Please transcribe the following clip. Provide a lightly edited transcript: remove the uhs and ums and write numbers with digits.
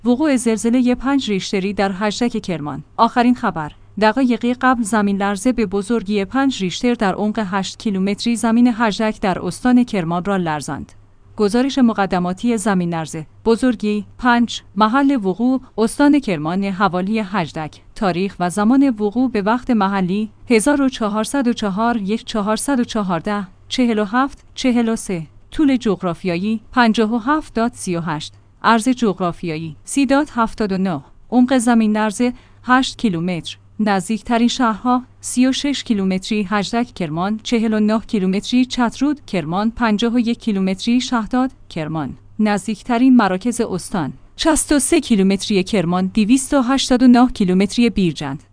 وقوع زلزله 5 ریشتری در هشتگ کرمان. آخرین خبر: دقایقی قبل زمین لرزه به بزرگی 5 ریشتر در عمق 8 کیلومتری زمین هشتگ در استان کرمان را لرزاند. گزارش مقدماتی زمین لرزه: بزرگی 5، محل وقوع استان کرمان حوالی هشتگ، تاریخ و زمان وقوع به وقت محلی 1404 1414 47:43، طول جغرافیایی 57.38، عرض جغرافیایی 30.79، عمق زمین لرزه 8 کیلومتر، نزدیکترین شهرها 36 کیلومتری هشتگ کرمان، 49 کیلومتری چترود کرمان، 51 کیلومتری شهداد کرمان. نزدیکترین مراکز استان: 63 کیلومتری کرمان، 289 کیلومتری بیرجند.